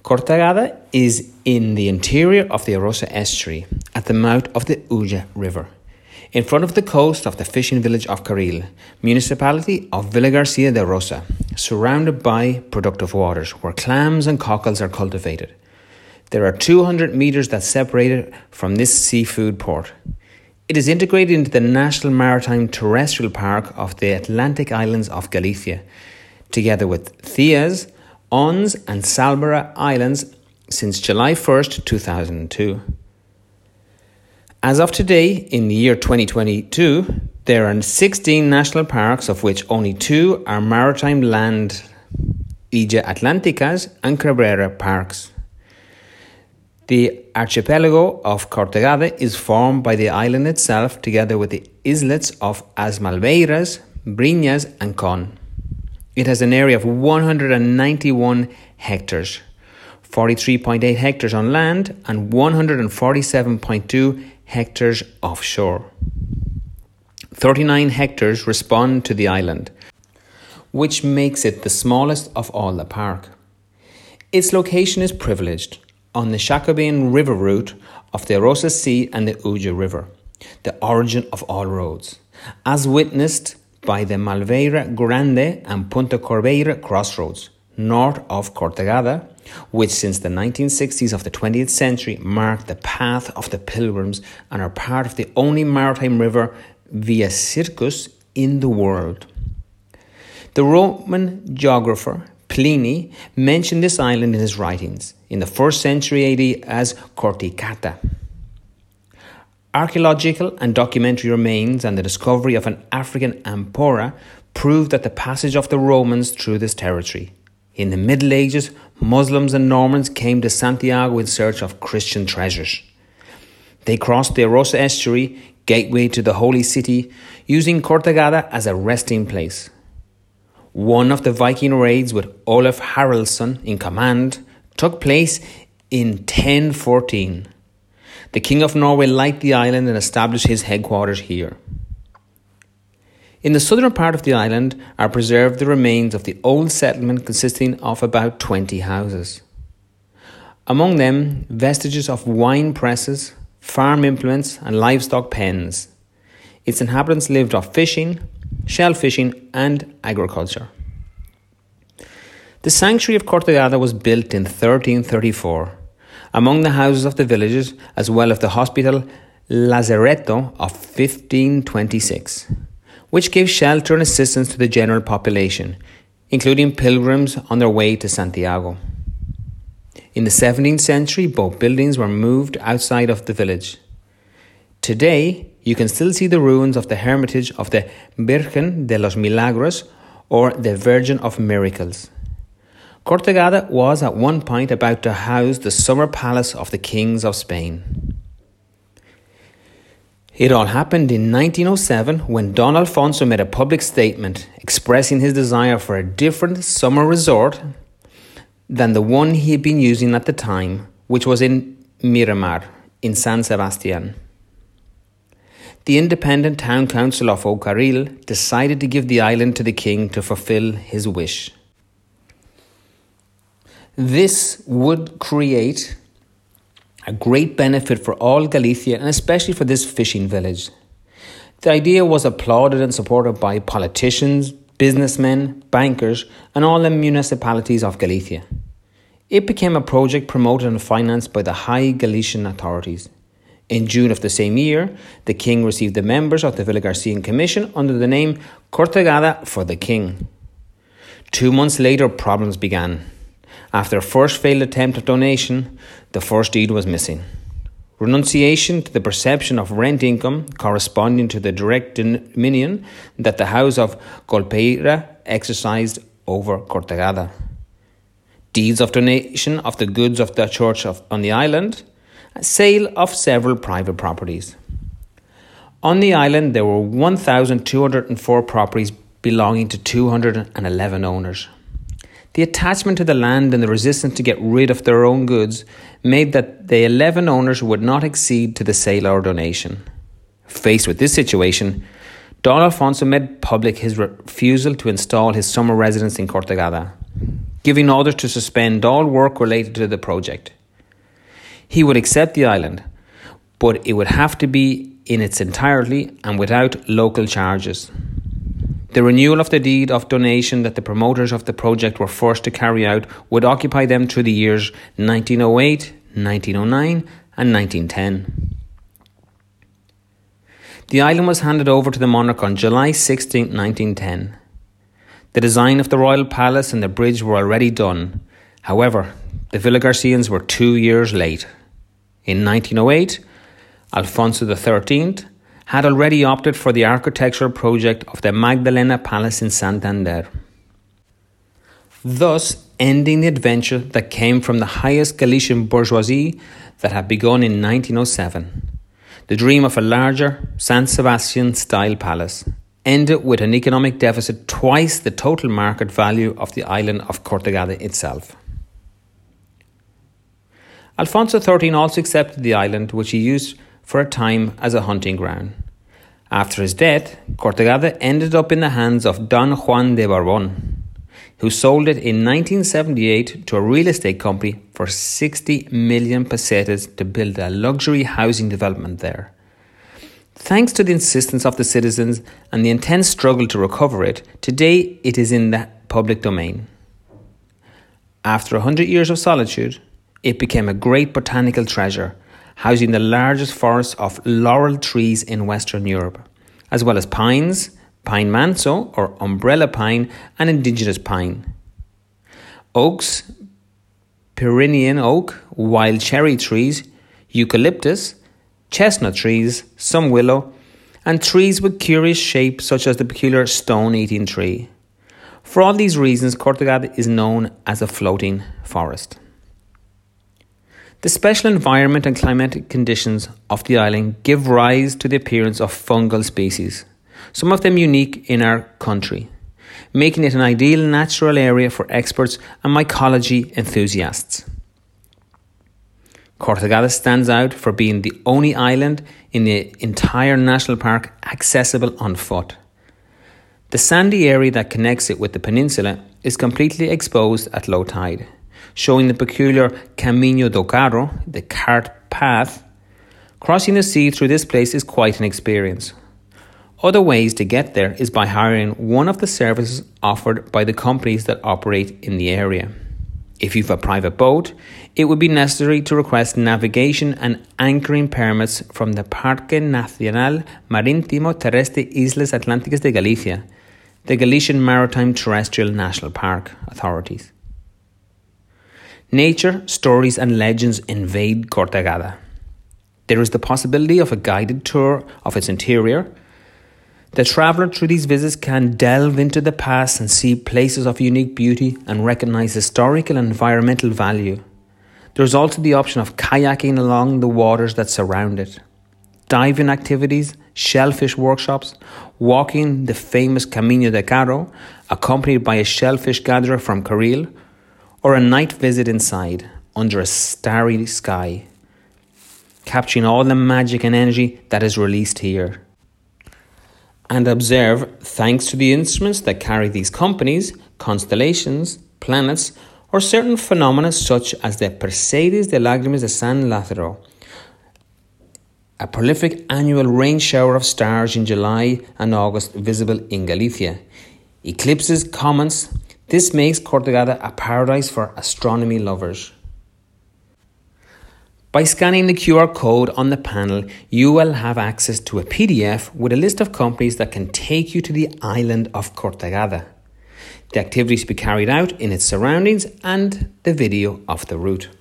Cortegada is in the interior of the Arosa estuary, at the mouth of the Ulla River, in front of the coast of the fishing village of Carril, municipality of Villagarcia de Arosa, surrounded by productive waters where clams and cockles are cultivated. There are 200 metres that separate it from this seafood port. It is integrated into the National Maritime Terrestrial Park of the Atlantic Islands of Galicia, together with Thias, Ons and Salbara Islands since July 1st, 2002. As of today, in the year 2022, there are 16 national parks, of which only 2 are maritime land, Illa Atlánticas and Cabrera parks. The archipelago of Cortegada is formed by the island itself together with the islets of As Malveiras, Briñas and Con. It has an area of 191 hectares, 43.8 hectares on land and 147.2 hectares offshore. 39 hectares correspond to the island, which makes it the smallest of all the park. Its location is privileged on the Jacobin River route of the Arosa Sea and the Ulla River, the origin of all roads, as witnessed by the Malveira Grande and Punta Corbeira crossroads, north of Cortegada, which since the 1960s of the 20th century marked the path of the pilgrims and are part of the only maritime river via circus in the world. The Roman geographer Pliny mentioned this island in his writings in the 1st century AD as Corticata. Archaeological and documentary remains and the discovery of an African amphora prove that the passage of the Romans through this territory. In the Middle Ages, Muslims and Normans came to Santiago in search of Christian treasures. They crossed the Arosa estuary, gateway to the Holy City, using Cortegada as a resting place. One of the Viking raids with Olaf Haraldsson in command took place in 1014. The King of Norway liked the island and established his headquarters here. In the southern part of the island are preserved the remains of the old settlement consisting of about 20 houses. Among them, vestiges of wine presses, farm implements and livestock pens. Its inhabitants lived off fishing, shell fishing and agriculture. The sanctuary of Cortegada was built in 1334. Among the houses of the villages, as well as the hospital Lazaretto of 1526, which gave shelter and assistance to the general population, including pilgrims on their way to Santiago. In the 17th century, both buildings were moved outside of the village. Today, you can still see the ruins of the hermitage of the Virgen de los Milagros, or the Virgin of Miracles. Cortegada was at one point about to house the summer palace of the kings of Spain. It all happened in 1907 when Don Alfonso made a public statement expressing his desire for a different summer resort than the one he had been using at the time, which was in Miramar, in San Sebastian. The independent town council of Ocarril decided to give the island to the king to fulfill his wish. This would create a great benefit for all Galicia and especially for this fishing village. The idea was applauded and supported by politicians, businessmen, bankers and all the municipalities of Galicia. It became a project promoted and financed by the high Galician authorities. In June of the same year, the king received the members of the Villagarcian Commission under the name Cortegada for the King. 2 months later, problems began. After a first failed attempt at donation, the first deed was missing. Renunciation to the perception of rent income corresponding to the direct dominion that the House of Golpeira exercised over Cortegada. Deeds of donation of the goods of the church on the island, sale of several private properties. On the island, there were 1,204 properties belonging to 211 owners. The attachment to the land and the resistance to get rid of their own goods made that the 11 owners would not accede to the sale or donation. Faced with this situation, Don Alfonso made public his refusal to install his summer residence in Cortegada. giving orders to suspend all work related to the project. He would accept the island, but it would have to be in its entirety and without local charges. The renewal of the deed of donation that the promoters of the project were forced to carry out would occupy them through the years 1908, 1909 and 1910. The island was handed over to the monarch on July 16, 1910. The design of the royal palace and the bridge were already done. However, the Villagarcians were 2 years late. In 1908, Alfonso XIII had already opted for the architectural project of the Magdalena Palace in Santander, thus ending the adventure that came from the highest Galician bourgeoisie that had begun in 1907. The dream of a larger San Sebastian-style palace ended with an economic deficit twice the total market value of the island of Cortegada itself. Alfonso XIII also accepted the island, which he used for a time as a hunting ground. After his death, Cortegada ended up in the hands of Don Juan de Bourbon, who sold it in 1978 to a real estate company for 60 million pesetas to build a luxury housing development there. Thanks to the insistence of the citizens and the intense struggle to recover it, today it is in the public domain. After 100 years of solitude, it became a great botanical treasure, housing the largest forest of laurel trees in Western Europe, as well as pines, pine manso or umbrella pine and indigenous pine, oaks, Pyrenean oak, wild cherry trees, eucalyptus, chestnut trees, some willow, and trees with curious shapes such as the peculiar stone-eating tree. For all these reasons, Cortegada is known as a floating forest. The special environment and climatic conditions of the island give rise to the appearance of fungal species, some of them unique in our country, making it an ideal natural area for experts and mycology enthusiasts. Cortegada stands out for being the only island in the entire national park accessible on foot. The sandy area that connects it with the peninsula is completely exposed at low tide, showing the peculiar Camino do Carro, the cart path. Crossing the sea through this place is quite an experience. Other ways to get there is by hiring one of the services offered by the companies that operate in the area. If you have a private boat, it would be necessary to request navigation and anchoring permits from the Parque Nacional Marítimo Terrestre Islas Atlánticas de Galicia, the Galician Maritime Terrestrial National Park authorities. Nature, stories and legends invade Cortegada. There is the possibility of a guided tour of its interior. The traveller through these visits can delve into the past and see places of unique beauty and recognise historical and environmental value. There is also the option of kayaking along the waters that surround it, diving activities, shellfish workshops, walking the famous Camino de Carro, accompanied by a shellfish gatherer from Carril, or a night visit inside, under a starry sky, capturing all the magic and energy that is released here. And observe, thanks to the instruments that carry these companies, constellations, planets, or certain phenomena such as the Perseides de Lágrimas de San Lázaro, a prolific annual rain shower of stars in July and August visible in Galicia, eclipses, comets. This makes Cortegada a paradise for astronomy lovers. By scanning the QR code on the panel, you will have access to a PDF with a list of companies that can take you to the island of Cortegada, the activities to be carried out in its surroundings, and the video of the route.